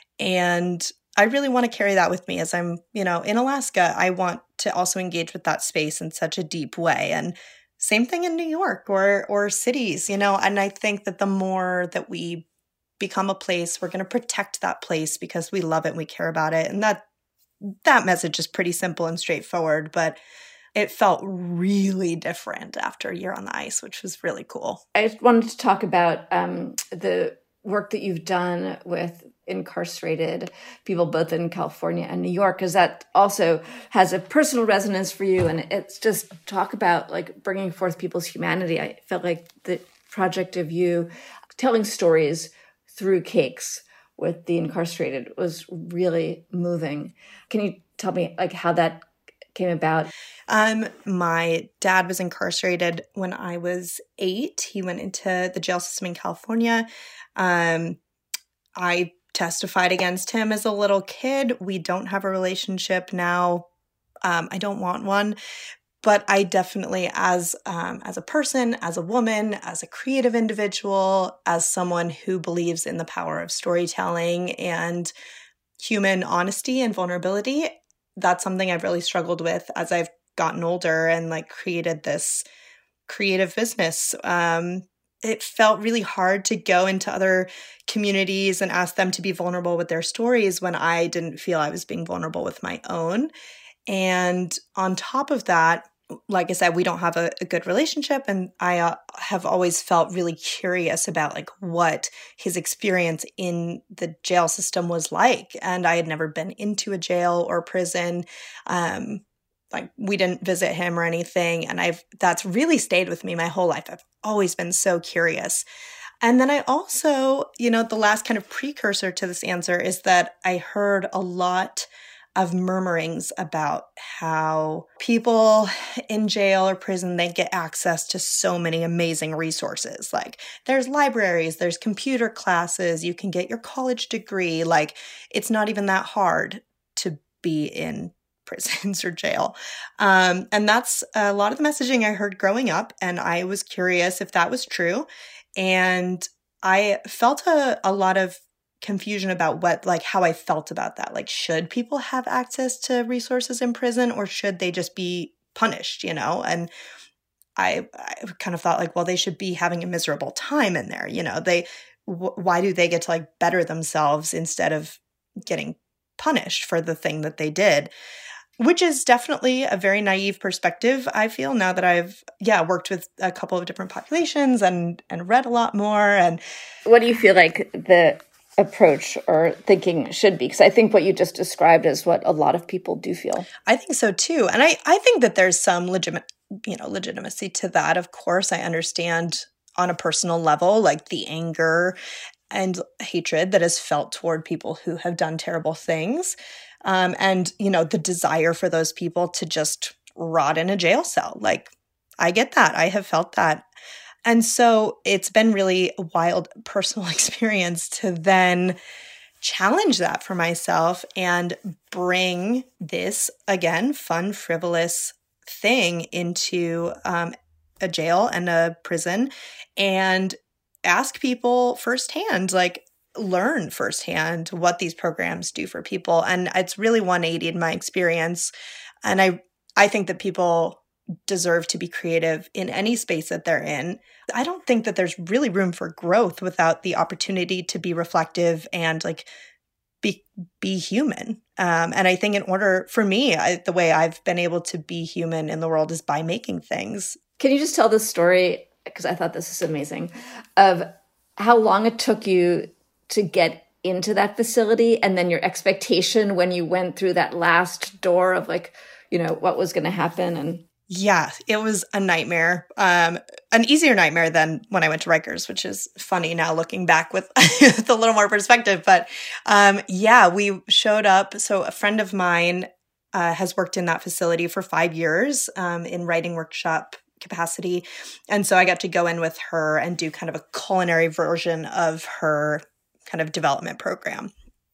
And I really want to carry that with me as I'm, you know, in Alaska. I want to also engage with that space in such a deep way. And same thing in New York or or cities, you know, and I think that the more that we become a place, we're going to protect that place because we love it and we care about it. And that that message is pretty simple and straightforward, but it felt really different after a year on the ice, which was really cool. I just wanted to talk about um, the work that you've done with incarcerated people both in California and New York, because that also has a personal resonance for you. And it's just talk about like bringing forth people's humanity. I felt like the project of you telling stories through cakes with the incarcerated was really moving. Can you tell me like how that came about? Um, my dad was incarcerated when I was eight. He went into the jail system in California. Um, I testified against him as a little kid. We don't have a relationship now. Um, I don't want one, but I definitely, as um, as a person, as a woman, as a creative individual, as someone who believes in the power of storytelling and human honesty and vulnerability, that's something I've really struggled with as I've gotten older and like created this creative business. Um, it felt really hard to go into other communities and ask them to be vulnerable with their stories when I didn't feel I was being vulnerable with my own. And on top of that, like I said, we don't have a, a good relationship. And I uh, have always felt really curious about like what his experience in the jail system was like. And I had never been into a jail or prison. Um, like we didn't visit him or anything. And I've, that's really stayed with me my whole life. I've always been so curious. And then I also, you know, the last kind of precursor to this answer is that I heard a lot of murmurings about how people in jail or prison, they get access to so many amazing resources. Like there's libraries, there's computer classes, you can get your college degree. Like it's not even that hard to be in prisons or jail. Um, and that's a lot of the messaging I heard growing up. And I was curious if that was true. And I felt a, a lot of confusion about what, like how I felt about that. Like, should people have access to resources in prison or should they just be punished, you know? And I, I kind of thought like, well, they should be having a miserable time in there. You know, they, w- why do they get to like better themselves instead of getting punished for the thing that they did? Which is definitely a very naive perspective, I feel, now that I've, yeah, worked with a couple of different populations and, and read a lot more. And what do you feel like the approach or thinking should be? Because I think what you just described is what a lot of people do feel. I think so too. And I, I think that there's some legitimate, you know, legitimacy to that. Of course, I understand on a personal level, like the anger and hatred that is felt toward people who have done terrible things. Um, and, you know, the desire for those people to just rot in a jail cell. Like, I get that. I have felt that. And so it's been really a wild personal experience to then challenge that for myself and bring this, again, fun, frivolous thing into um, a jail and a prison and ask people firsthand, like learn firsthand what these programs do for people. And it's really one eighty in my experience. And I, I think that people deserve to be creative in any space that they're in. I don't think that there's really room for growth without the opportunity to be reflective and like be be human. Um, and I think in order for me, I, the way I've been able to be human in the world is by making things. Can you just tell this story, because I thought this is amazing, of how long it took you to get into that facility and then your expectation when you went through that last door of like, you know, what was going to happen? And yeah, it was a nightmare, um, an easier nightmare than when I went to Rikers, which is funny now looking back with, with a little more perspective. But um, yeah, we showed up. So a friend of mine uh, has worked in that facility for five years um, in writing workshop capacity. And so I got to go in with her and do kind of a culinary version of her kind of development program.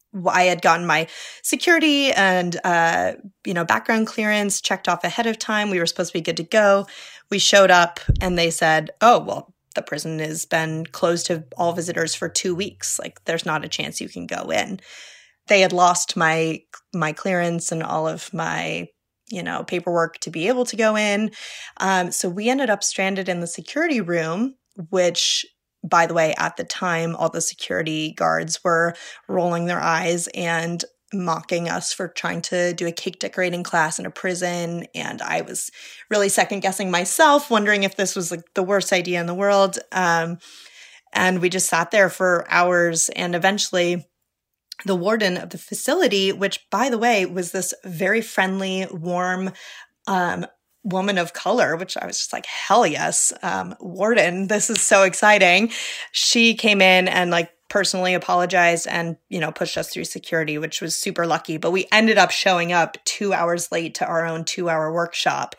I had gotten my security and, uh, you know, background clearance checked off ahead of time. We were supposed to be good to go. We showed up and they said, oh, well, the prison has been closed to all visitors for two weeks. Like, there's not a chance you can go in. They had lost my my clearance and all of my, you know, paperwork to be able to go in. Um, so we ended up stranded in the security room, which, by the way, at the time, all the security guards were rolling their eyes and mocking us for trying to do a cake decorating class in a prison. And I was really second guessing myself, wondering if this was like the worst idea in the world. Um, and we just sat there for hours. And eventually the warden of the facility, which, by the way, was this very friendly, warm, um, woman of color, which I was just like, hell yes, um, warden, this is so exciting. She came in and like personally apologized and, you know, pushed us through security, which was super lucky. But we ended up showing up two hours late to our own two hour workshop.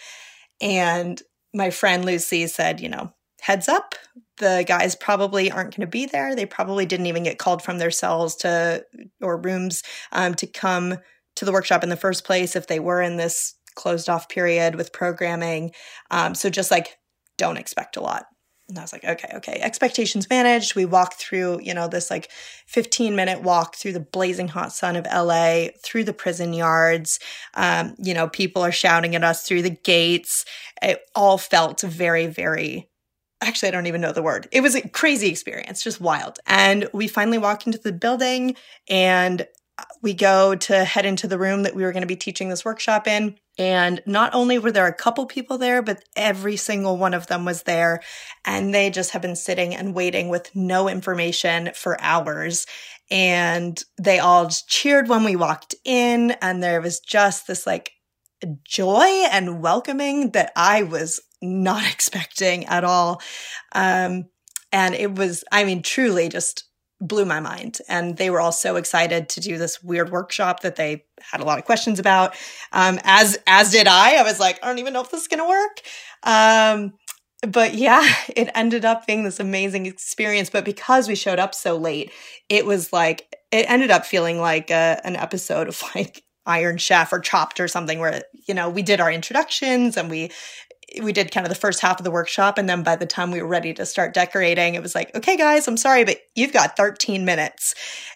And my friend Lucy said, you know, heads up, the guys probably aren't going to be there. They probably didn't even get called from their cells to or rooms um, to come to the workshop in the first place if they were in this closed off period with programming. Um, so just like, don't expect a lot. And I was like, okay, okay. Expectations managed. We walked through, you know, this like fifteen minute walk through the blazing hot sun of L A, through the prison yards. Um, you know, people are shouting at us through the gates. It all felt very, very, actually, I don't even know the word. It was a crazy experience, just wild. And we finally walk into the building and we go to head into the room that we were going to be teaching this workshop in. And not only were there a couple people there, but every single one of them was there. And they just have been sitting and waiting with no information for hours. And they all just cheered when we walked in. And there was just this like joy and welcoming that I was not expecting at all. Um, and it was, I mean, truly just blew my mind. And they were all so excited to do this weird workshop that they had a lot of questions about. Um, as, as did I. I was like, I don't even know if this is going to work. Um, but yeah, it ended up being this amazing experience. But because we showed up so late, it was like, it ended up feeling like a, an episode of like Iron Chef or Chopped or something where, you know, we did our introductions and we we did kind of the first half of the workshop. And then by the time we were ready to start decorating, it was like, okay, guys, I'm sorry, but you've got thirteen minutes.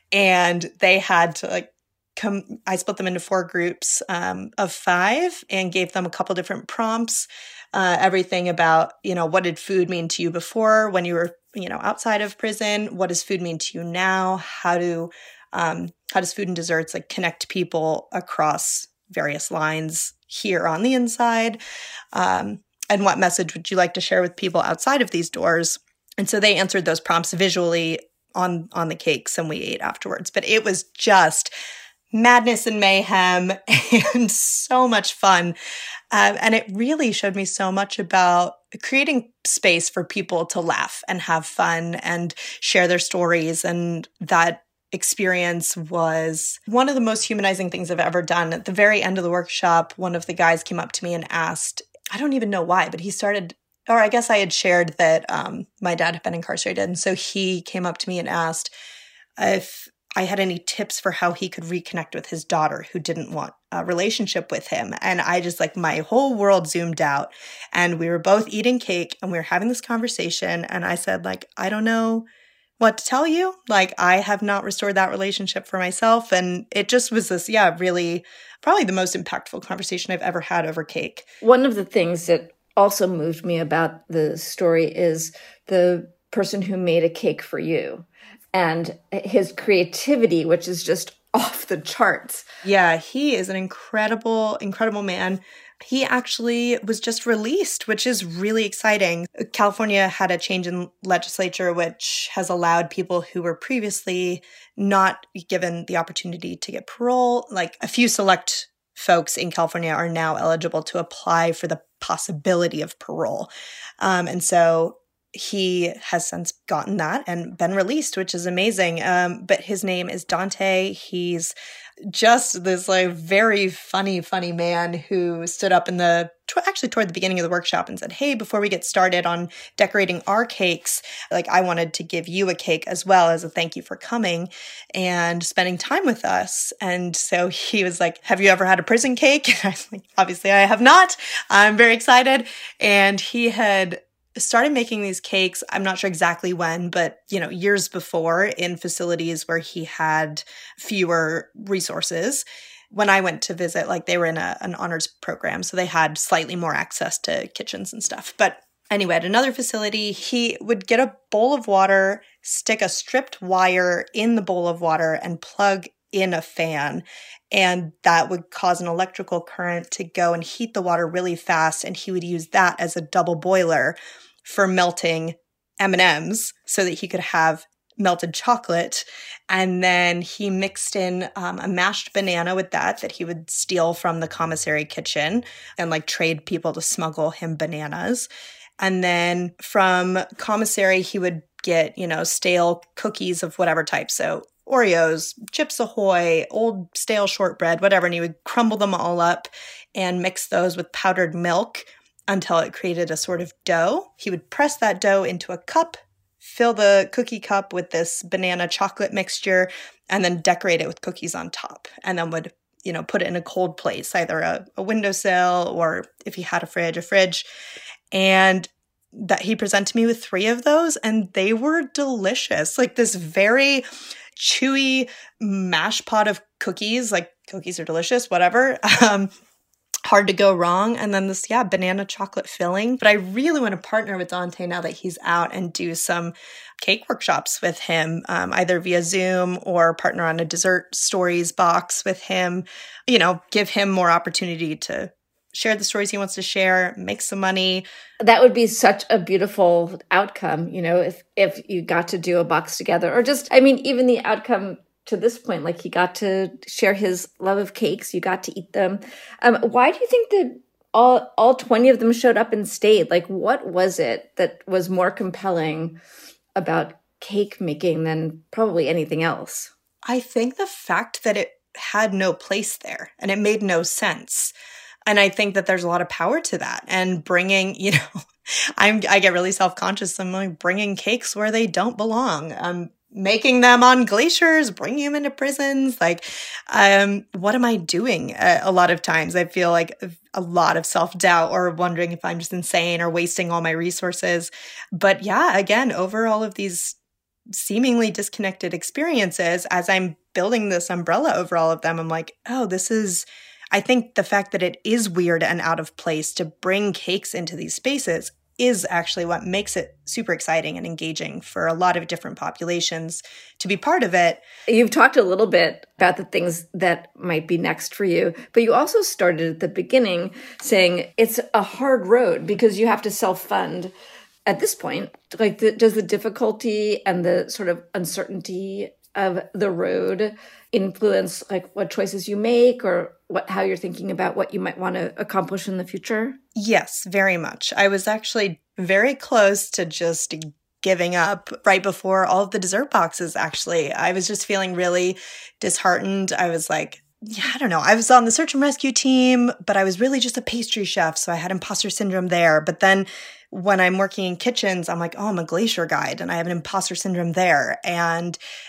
And they had to like come, I split them into four groups um, of five and gave them a couple different prompts, uh, everything about, you know, what did food mean to you before when you were, you know, outside of prison? What does food mean to you now? How do, um, how does food and desserts like connect people across various lines here on the inside? Um, and what message would you like to share with people outside of these doors? And so they answered those prompts visually on, on the cakes and we ate afterwards. But it was just madness and mayhem and so much fun. Um, and it really showed me so much about creating space for people to laugh and have fun and share their stories. And that experience was one of the most humanizing things I've ever done. At the very end of the workshop, one of the guys came up to me and asked, I don't even know why, but he started, or I guess I had shared that um, my dad had been incarcerated. And so he came up to me and asked if I had any tips for how he could reconnect with his daughter who didn't want a relationship with him. And I just like my whole world zoomed out, and we were both eating cake and we were having this conversation. And I said, like, I don't know what to tell you. Like, I have not restored that relationship for myself. And it just was this, yeah, really probably the most impactful conversation I've ever had over cake. One of the things that also moved me about the story is the person who made a cake for you and his creativity, which is just off the charts. Yeah, he is an incredible, incredible man. He actually was just released, which is really exciting. California had a change in legislature, which has allowed people who were previously not given the opportunity to get parole. Like a few select folks in California are now eligible to apply for the possibility of parole. Um, and so he has since gotten that and been released, which is amazing. Um, but his name is Dante. He's just this like very funny, funny man who stood up in the, actually toward the beginning of the workshop and said, hey, before we get started on decorating our cakes, like I wanted to give you a cake as well as a thank you for coming and spending time with us. And so he was like, have you ever had a prison cake? And I was like, obviously I have not. I'm very excited. And he had started making these cakes, I'm not sure exactly when, but, you know, years before in facilities where he had fewer resources. When I went to visit, like they were in a, an honors program, so they had slightly more access to kitchens and stuff. But anyway, at another facility, he would get a bowl of water, stick a stripped wire in the bowl of water and plug in a fan. And that would cause an electrical current to go and heat the water really fast. And he would use that as a double boiler for melting M and M's so that he could have melted chocolate. And then he mixed in um, a mashed banana with that, that he would steal from the commissary kitchen and like trade people to smuggle him bananas. And then from commissary, he would get, you know, stale cookies of whatever type. So Oreos, Chips Ahoy, old stale shortbread, whatever. And he would crumble them all up and mix those with powdered milk until it created a sort of dough. He would press that dough into a cup, fill the cookie cup with this banana chocolate mixture, and then decorate it with cookies on top. And then would, you know, put it in a cold place, either a, a windowsill or if he had a fridge, a fridge. And that he presented me with three of those, and they were delicious. Like this very chewy mash pot of cookies, like cookies are delicious, whatever. Um, hard to go wrong. And then this, yeah, banana chocolate filling. But I really want to partner with Dante now that he's out and do some cake workshops with him, um, either via Zoom or partner on a dessert stories box with him, you know, give him more opportunity to share the stories he wants to share, make some money. That would be such a beautiful outcome, you know, if if you got to do a box together, or just, I mean, even the outcome to this point, like he got to share his love of cakes, you got to eat them. Um, why do you think that all all twenty of them showed up and stayed? Like, what was it that was more compelling about cake making than probably anything else? I think the fact that it had no place there and it made no sense. And I think that there's a lot of power to that. And bringing, you know, I'm, I get really self-conscious. I'm like bringing cakes where they don't belong. Um, making them on glaciers, bringing them into prisons. Like, um, what am I doing? Uh, a lot of times I feel like a lot of self-doubt or wondering if I'm just insane or wasting all my resources. But yeah, again, over all of these seemingly disconnected experiences, as I'm building this umbrella over all of them, I'm like, oh, this is, I think the fact that it is weird and out of place to bring cakes into these spaces is actually what makes it super exciting and engaging for a lot of different populations to be part of it. You've talked a little bit about the things that might be next for you, but you also started at the beginning saying it's a hard road because you have to self-fund at this point. Like, the, does the difficulty and the sort of uncertainty of the road influence like what choices you make or what how you're thinking about what you might want to accomplish in the future? Yes, very much. I was actually very close to just giving up right before all of the dessert boxes, actually. I was just feeling really disheartened. I was like, yeah, I don't know. I was on the search and rescue team, but I was really just a pastry chef, so I had imposter syndrome there. But then when I'm working in kitchens, I'm like, oh, I'm a glacier guide, and I have an imposter syndrome there. And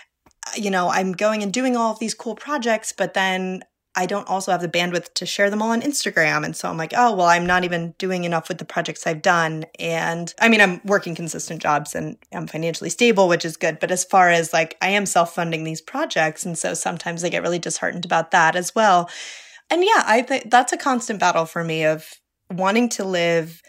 you know, I'm going and doing all of these cool projects, but then I don't also have the bandwidth to share them all on Instagram. And so I'm like, oh, well, I'm not even doing enough with the projects I've done. And I mean, I'm working consistent jobs and I'm financially stable, which is good. But as far as like, I am self-funding these projects. And so sometimes I get really disheartened about that as well. And yeah, I think that's a constant battle for me of wanting to live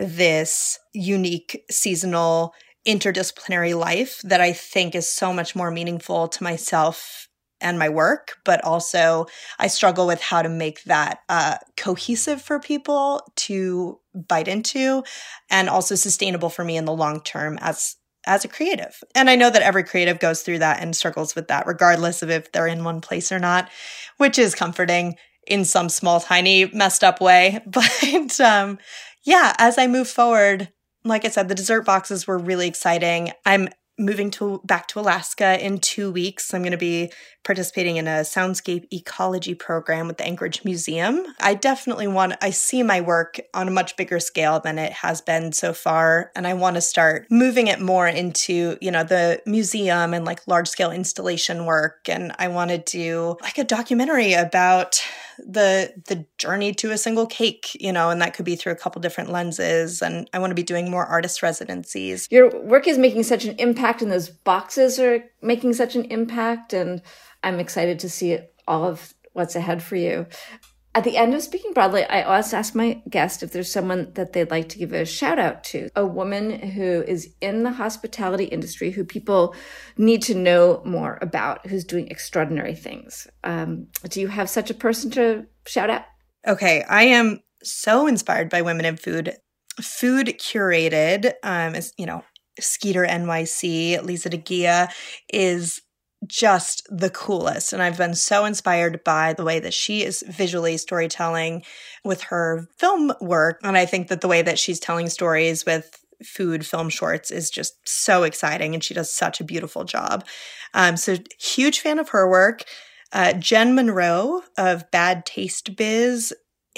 this unique, seasonal, interdisciplinary life that I think is so much more meaningful to myself and my work, but also I struggle with how to make that uh, cohesive for people to bite into and also sustainable for me in the long term as as a creative. And I know that every creative goes through that and struggles with that, regardless of if they're in one place or not, which is comforting in some small, tiny, messed up way. But um, yeah, as I move forward, like I said, the dessert boxes were really exciting. I'm moving to back to Alaska in two weeks. I'm going to be participating in a soundscape ecology program with the Anchorage Museum. I definitely want, I see my work on a much bigger scale than it has been so far. And I want to start moving it more into, you know, the museum and like large scale installation work. And I want to do like a documentary about the the journey to a single cake, you know, and that could be through a couple different lenses. And I want to be doing more artist residencies. Your work is making such an impact, and those boxes are making such an impact. And I'm excited to see all of what's ahead for you. At the end of Speaking Broadly, I always ask my guest if there's someone that they'd like to give a shout out to, a woman who is in the hospitality industry, who people need to know more about, who's doing extraordinary things. Um, do you have such a person to shout out? Okay, I am so inspired by women in food. Food Curated, um, is, you know, Skeeter N Y C, Lisa DeGia is just the coolest. And I've been so inspired by the way that she is visually storytelling with her film work. And I think that the way that she's telling stories with food film shorts is just so exciting. And she does such a beautiful job. Um, so huge fan of her work. Uh, Jen Monroe of Bad Taste Biz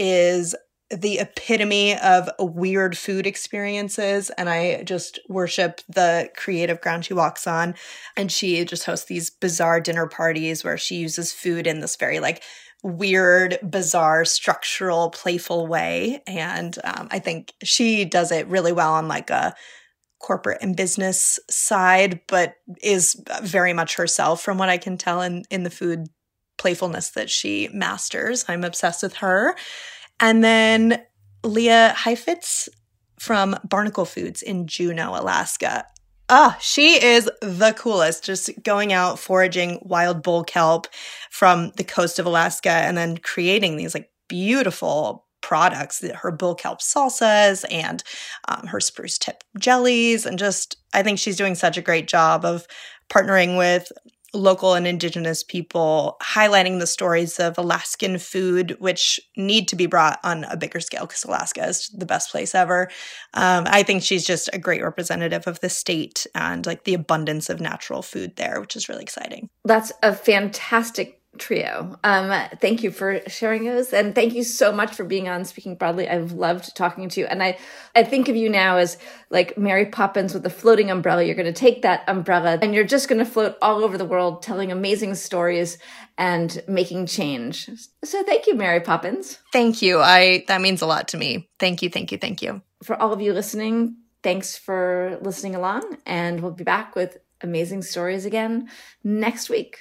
is the epitome of weird food experiences. And I just worship the creative ground she walks on. And she just hosts these bizarre dinner parties where she uses food in this very like weird, bizarre, structural, playful way. And um, I think she does it really well on like a corporate and business side, but is very much herself from what I can tell in, in the food playfulness that she masters. I'm obsessed with her. And then Leah Heifetz from Barnacle Foods in Juneau, Alaska. Ah, she is the coolest, just going out foraging wild bull kelp from the coast of Alaska and then creating these like beautiful products, her bull kelp salsas and um, her spruce tip jellies. And just, I think she's doing such a great job of partnering with local and indigenous people, highlighting the stories of Alaskan food, which need to be brought on a bigger scale because Alaska is the best place ever. Um, I think she's just a great representative of the state and like the abundance of natural food there, which is really exciting. That's a fantastic trio. Um, thank you for sharing those. And thank you so much for being on Speaking Broadly. I've loved talking to you. And I, I think of you now as like Mary Poppins with a floating umbrella. You're going to take that umbrella and you're just going to float all over the world, telling amazing stories and making change. So thank you, Mary Poppins. Thank you. I, that means a lot to me. Thank you. Thank you. Thank you. For all of you listening, thanks for listening along. And we'll be back with amazing stories again next week.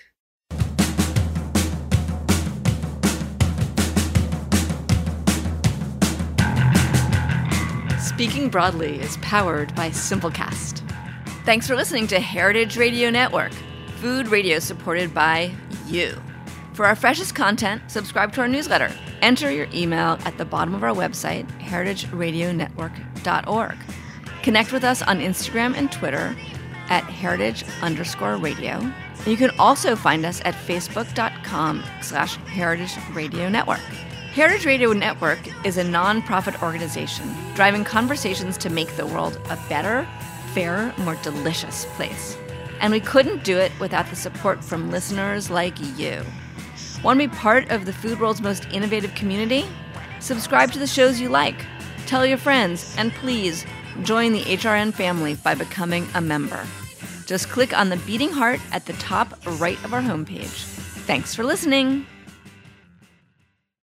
Speaking Broadly is powered by Simplecast. Thanks for listening to Heritage Radio Network, food radio supported by you. For our freshest content, subscribe to our newsletter. Enter your email at the bottom of our website, heritage radio network dot org. Connect with us on Instagram and Twitter at heritage underscore radio. And you can also find us at facebook.com slash heritage radio network. Heritage Radio Network is a nonprofit organization driving conversations to make the world a better, fairer, more delicious place. And we couldn't do it without the support from listeners like you. Want to be part of the food world's most innovative community? Subscribe to the shows you like, tell your friends, and please join the H R N family by becoming a member. Just click on the beating heart at the top right of our homepage. Thanks for listening.